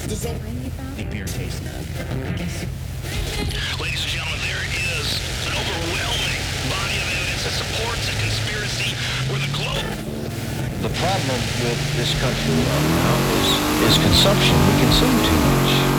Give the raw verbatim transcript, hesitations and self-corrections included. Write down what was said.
Does that bring you back? The beer tastes good. I guess. Ladies and gentlemen, there is an overwhelming body of evidence that supports a conspiracy where the globe... The problem with this country right now is, is consumption. We consume too much.